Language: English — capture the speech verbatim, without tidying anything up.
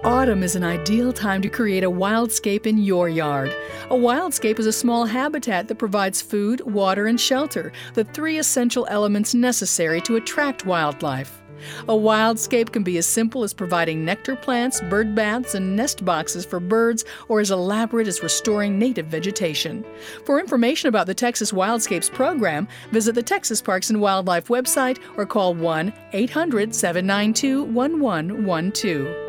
Autumn is an ideal time to create a wildscape in your yard. A wildscape is a small habitat that provides food, water, and shelter, the three essential elements necessary to attract wildlife. A wildscape can be as simple as providing nectar plants, bird baths, and nest boxes for birds, or as elaborate as restoring native vegetation. For information about the Texas Wildscapes program, visit the Texas Parks and Wildlife website or call one eight hundred, seven nine two, one one one two.